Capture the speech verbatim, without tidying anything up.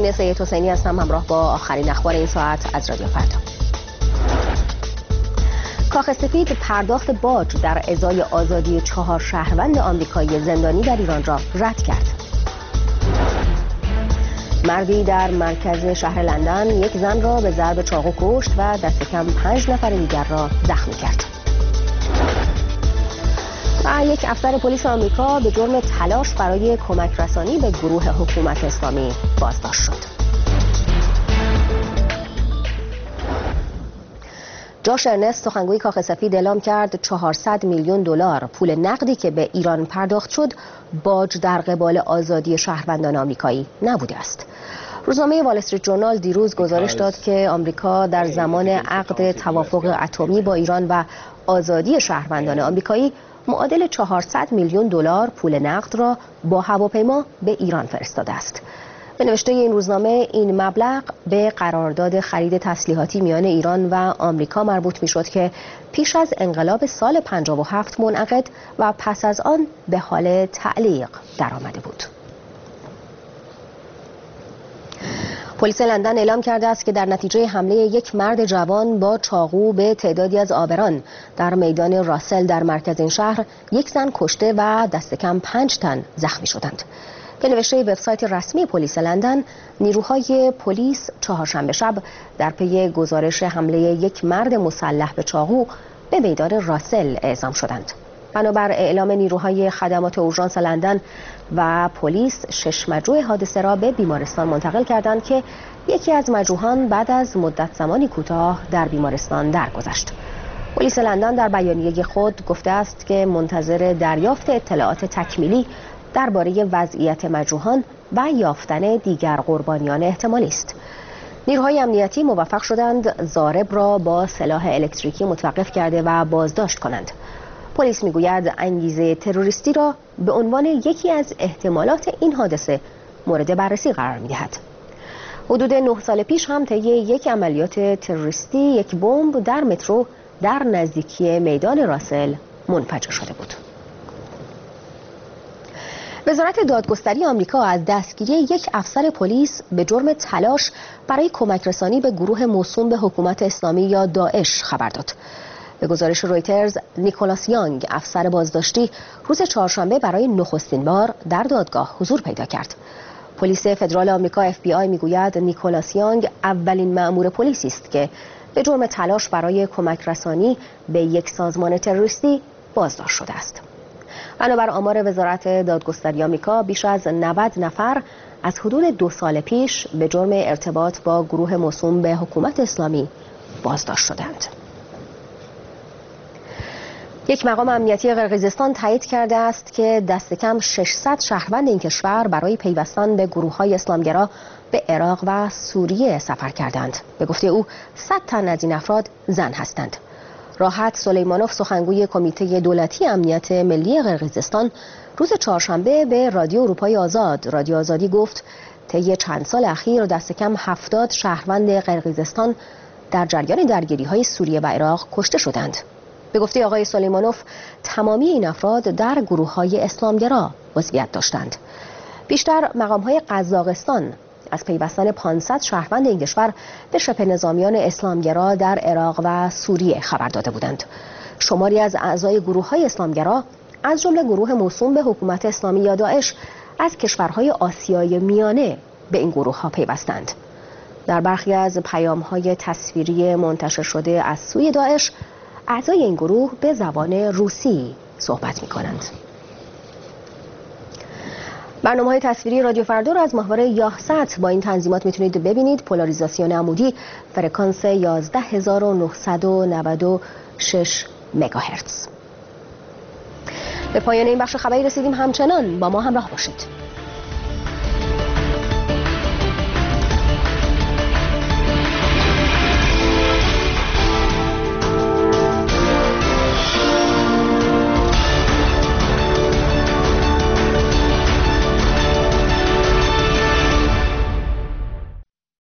خانم سید حسینی هستم، همراه با آخرین اخبار این ساعت از رادیو فردا. کاخ سفید پرداخت باج در ازای آزادی چهار شهروند آمریکایی زندانی در ایران را رد کرد. مردی در مرکز شهر لندن یک زن را به ضرب چاقو کشت و دست کم پنج نفر دیگر را زخمی کرد. و یک افسر پلیس آمریکا به جرم تلاش برای کمک رسانی به گروه حکومت اسلامی بازداشت شد. جاش ارنست، سخنگوی کاخ سفید، اعلام کرد چهارصد میلیون دلار پول نقدی که به ایران پرداخت شد باج در قبال آزادی شهروندان آمریکایی نبوده است. روزنامه وال استریت ژورنال دیروز گزارش داد که آمریکا در زمان عقد توافق اتمی با ایران و آزادی شهروندان آمریکایی معادل چهارصد میلیون دلار پول نقد را با هواپیما به ایران فرستاده است. به نوشته این روزنامه این مبلغ به قرارداد خرید تسلیحاتی میان ایران و آمریکا مربوط میشد که پیش از انقلاب سال پنجاه و هفت منعقد و پس از آن به حال تعلیق درآمده بود. پلیس لندن اعلام کرده است که در نتیجه حمله یک مرد جوان با چاقو به تعدادی از آبران در میدان راسل در مرکز این شهر یک زن کشته و دست کم پنج تن زخمی شدند. به نوشته وبسایت رسمی پلیس لندن، نیروهای پلیس چهارشنبه شب در پی گزارش حمله یک مرد مسلح به چاقو به میدان راسل اعزام شدند. بنابر اعلام نیروهای خدمات اورژانس لندن و پلیس، شش مجروح حادثه را به بیمارستان منتقل کردند که یکی از مجروحان بعد از مدت زمانی کوتاه در بیمارستان درگذشت. پلیس لندن در بیانیه خود گفته است که منتظر دریافت اطلاعات تکمیلی درباره وضعیت مجروحان و یافتن دیگر قربانیان احتمالی است. نیروهای امنیتی موفق شدند ضارب را با سلاح الکتریکی متوقف کرده و بازداشت کنند. پلیس میگوید انگیزه تروریستی را به عنوان یکی از احتمالات این حادثه مورد بررسی قرار می‌دهد. حدود نه سال پیش هم طی یک عملیات تروریستی یک بمب در مترو در نزدیکی میدان راسل منفجر شده بود. وزارت دادگستری آمریکا از دستگیری یک افسر پلیس به جرم تلاش برای کمک رسانی به گروه موسوم به حکومت اسلامی یا داعش خبر داد. به گزارش رویترز، نیکولاس یانگ، افسر بازداشتی، روز چهارشنبه برای نخستین بار در دادگاه حضور پیدا کرد. پلیس فدرال آمریکا اف بی آی میگوید نیکولاس یانگ اولین مأمور پلیسی است که به جرم تلاش برای کمک رسانی به یک سازمان تروریستی بازداشت شده است. بنابر آمار وزارت دادگستری آمریکا، بیش از نود نفر از حدود دو سال پیش به جرم ارتباط با گروه موسوم به حکومت اسلامی بازداشت شدند. یک مقام امنیتی قرقیزستان تایید کرده است که دست کم ششصد شهروند این کشور برای پیوستن به گروه‌های اسلامگرا به عراق و سوریه سفر کردند. به گفته او، صد تن از این افراد زن هستند. راحت سلیمانوف، سخنگوی کمیته دولتی امنیت ملی قرقیزستان، روز چهارشنبه به رادیو اروپای آزاد، رادیو آزادی گفت طی چند سال اخیر دست کم هفتاد شهروند قرقیزستان در جریان درگیری‌های سوریه و عراق کشته شدند. به گفته آقای سلیمانوف، تمامی این افراد در گروه‌های اسلامگرا عضویت داشتند. بیشتر مقام‌های قزاقستان از پیوستن پانصد شهروند این کشور به شبه نظامیان اسلامگرا در عراق و سوریه خبر داده بودند. شماری از اعضای گروه‌های اسلامگرا از جمله گروه موسوم به حکومت اسلامی یا داعش از کشورهای آسیای میانه به این گروه‌ها پیوستند. در برخی از پیام‌های تصویری منتشر شده از سوی داعش، اعضای این گروه به زبان روسی صحبت می‌کنند. برنامه‌های تصویری رادیو فردا را از ماهواره یاهصد با این تنظیمات میتونید ببینید. پولاریزاسیون عمودی، فرکانس یازده هزار و نهصد و نود و شش مگاهرتز. به پایان این بخش خبری رسیدیم. همچنان با ما همراه باشید.